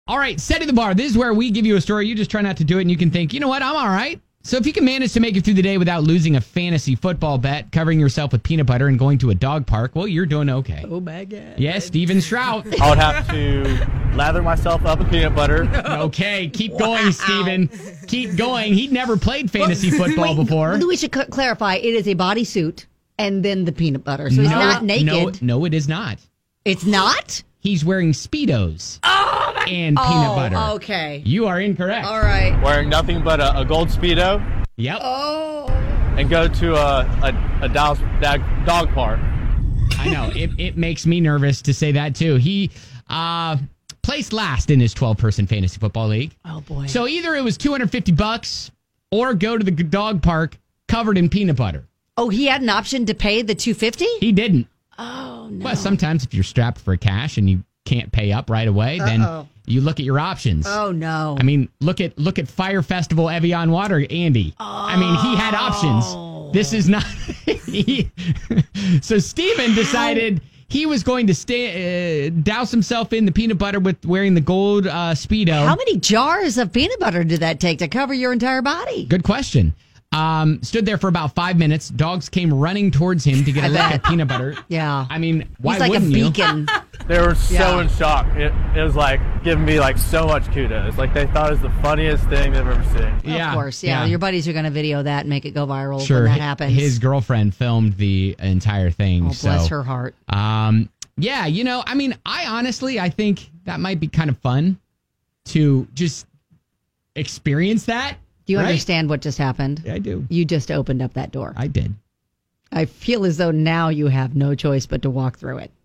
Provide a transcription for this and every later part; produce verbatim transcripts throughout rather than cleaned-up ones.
All right, setting the bar. This is where we give you a story. You just try not to do it, and you can think, you know what, I'm all right. So if you can manage to make it through the day without losing a fantasy football bet, covering yourself with peanut butter, and going to a dog park, well, you're doing okay. Oh, my God. Yes, Steven Strout. I would have to lather myself up in peanut butter. Okay, keep wow. going, Steven. Keep going. He'd never played fantasy football Wait, before. We should cl- clarify. It is a bodysuit and then the peanut butter. So he's no, not naked. No, no, it is not. It's not? He's wearing Speedos oh, my- and peanut oh, butter. Okay. You are incorrect. All right. Wearing nothing but a, a gold Speedo. Yep. Oh. And go to a, a, a Dallas dog park. I know. It, it makes me nervous to say that, too. He uh, placed last in his twelve-person fantasy football league. Oh, boy. So either it was two hundred fifty bucks or go to the dog park covered in peanut butter. Oh, he had an option to pay the two hundred fifty dollars? He didn't. Oh, no. Well, sometimes if you're strapped for cash and you can't pay up right away, Uh-oh. then you look at your options. Oh, no. I mean, look at look at Fire Festival Evian Water, Andy. Oh. I mean, he had options. This is not... he, so Steven decided he was going to stay, uh, douse himself in the peanut butter with wearing the gold uh, Speedo. How many jars of peanut butter did that take to cover your entire body? Good question. Um, stood there for about five minutes. Dogs came running towards him to get a look at peanut butter. Yeah. I mean, why He's like wouldn't a beacon. They were so Yeah. in shock. It, it was like giving me like so much kudos. Like they thought it was the funniest thing they've ever seen. Yeah, of course. Yeah. yeah. Your buddies are going to video that and make it go viral Sure. when that happens. His girlfriend filmed the entire thing. Oh, bless so, her heart. Um, yeah, you know, I mean, I honestly, I think that might be kind of fun to just experience that. Do you right? understand what just happened? Yeah, I do. You just opened up that door. I did. I feel as though now you have no choice but to walk through it.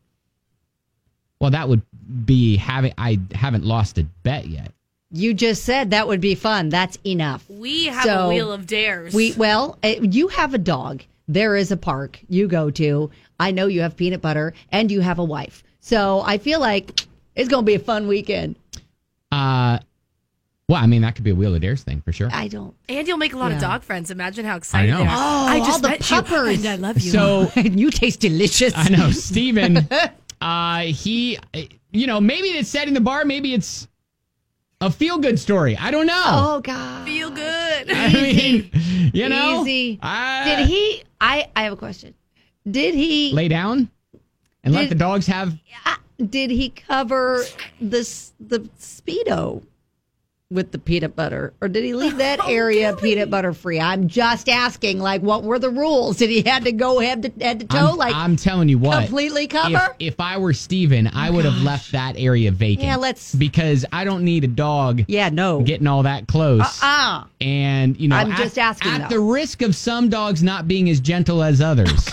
Well, that would be having, I haven't lost a bet yet. You just said that would be fun. That's enough. We have So, a wheel of dares. We Well, uh, you have a dog. There is a park you go to. I know you have peanut butter and you have a wife. So I feel like it's going to be a fun weekend. Uh, well, I mean, that could be a Wheel of Dares thing for sure. I don't. And you'll make a lot Yeah. of dog friends. Imagine how excited I know. they are. Oh, I just all the met puppers. you, and I love you. So, You taste delicious. I know, Steven, uh, he, you know, maybe it's setting the bar, maybe it's a feel-good story. I don't know. Oh, God. feel good. I mean, you know. Easy. I- Did he? I, I have a question. Did he? Lay down and let Did- the dogs have... uh, Did he cover this the Speedo with the peanut butter, or did he leave that Oh, area really? peanut butter free? I'm just asking. Like, what were the rules? Did he had to go head to head to toe? I'm, like, I'm telling you what. completely cover? If, if I were Steven, I would have left that area vacant. Yeah, let's- Because I don't need a dog yeah, no. getting all that close. Uh-uh. And, you know, I'm at, just asking, at though. the risk of some dogs not being as gentle as others.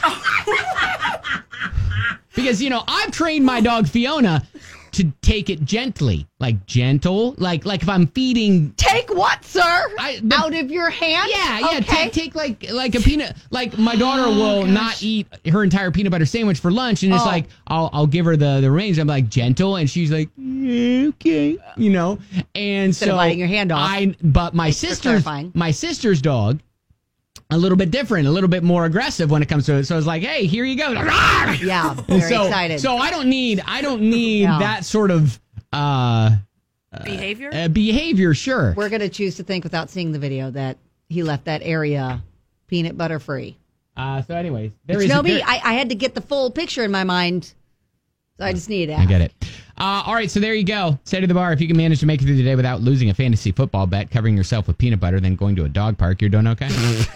Because, you know, I've trained my dog Fiona to take it gently. Like gentle. Like like if I'm feeding... Take what, sir? I- the- Out of your hand? Yeah, yeah. Okay. Take, take like like a peanut. Like my daughter will not eat her entire peanut butter sandwich for lunch, and it's Oh. like I'll I'll give her the the reins. I'm like gentle, and she's like "Yeah, okay, you know. And Instead so of biting your hand off. I but my Thanks for sister's clarifying. my sister's dog. A little bit different, a little bit more aggressive when it comes to it. So it's like, hey, here you go. Yeah, And very so, excited. So I don't need I don't need Yeah. that sort of uh, Behavior? uh behavior. Sure. We're going to choose to think without seeing the video that he left that area peanut butter free. Uh, so anyways, there But is you know a- me, there- I, I had to get the full picture in my mind. So I just need it. I get it. Uh, all right, so there you go. Say to the bar, if you can manage to make it through the day without losing a fantasy football bet, covering yourself with peanut butter, then going to a dog park, you're doing okay.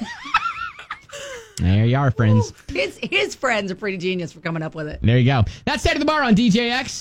There you are, friends. His, his friends are pretty genius for coming up with it. There you go. That's Say to the Bar on D J X.